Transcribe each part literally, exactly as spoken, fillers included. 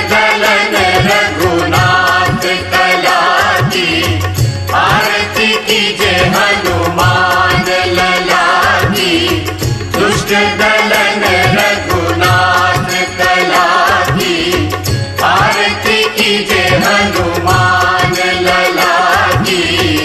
दलन रघुनाथ कला की, आरती कीजे हनुमान लला की। दुष्ट दलन रघुनाथ कला की, आरती कीजे हनुमान लला की।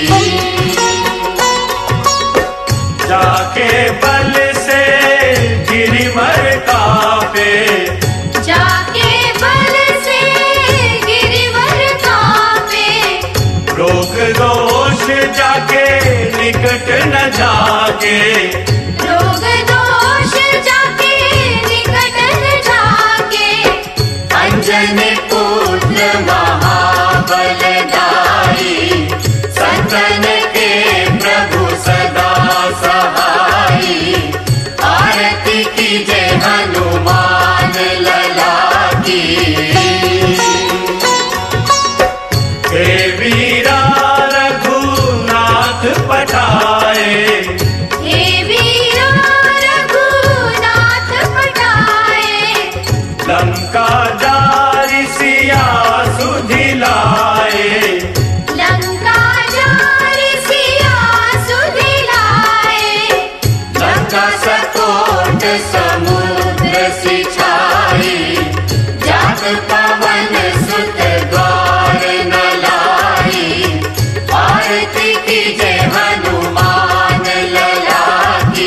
जाके बल से गिरिवर कापे, जाके बल से गिरिवर कापे। रोग दोष जाके निकट न जाके, रोग दोष जाके निकट न जाके। अंजनी पुत्र महाबलधारी, संतन के प्रभु सदा सहाई। आरती कीजे हनुमान लला की। हे वीरा रघुनाथ पठाए, हे वीरा रघुनाथ पठाए। लंका जारि सिया सुधिलाए, लंका जारि सिया सुधिलाए। लंका सकोट समुद्र सिंचाई, जात पवन सुत द्वार न लाई। आरती कीजे हनुमान लला की।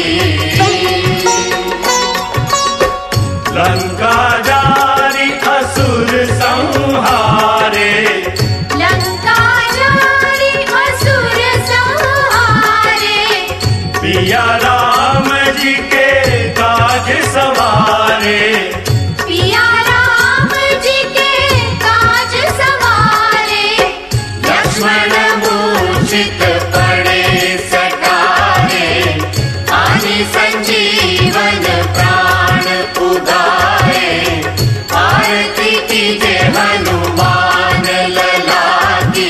लंका जारि असुर संहारे, लंका जारि असुर संहारे। पिया राम जी के काज सवारे, पिया राम जी के काज सवारे। लक्ष्मण मूर्छित पड़े सटारे, आनि संजीवन प्राण उदारे। आरती कीजे हनुमान लला की।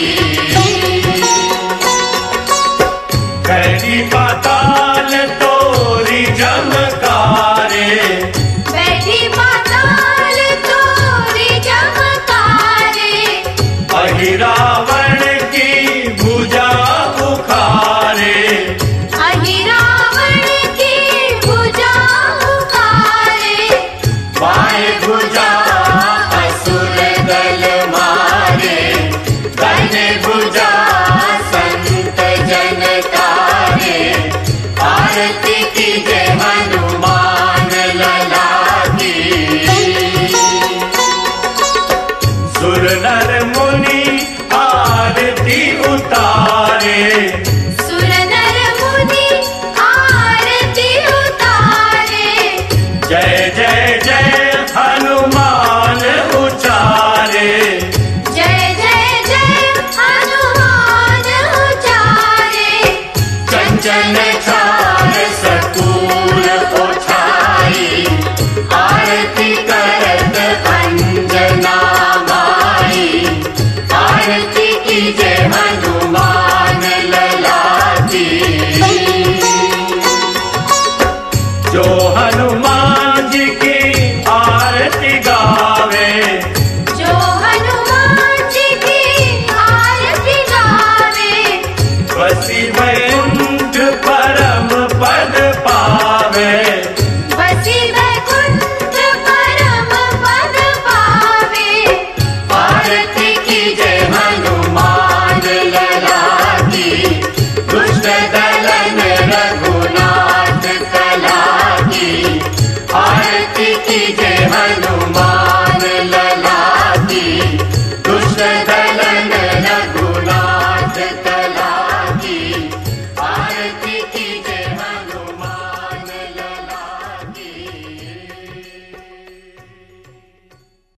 कैदी पाताल तोरी जमकारे, बैठी पाताल तोरी जमकारे। अहिरावण की भुजा उखारे, अहिरावण की भुजा उखारे। बाएं भुजा असुर दल मारे, दाहिने भुजा संत जन तारे। आरती कीजे हनुमान लला की। सुर नर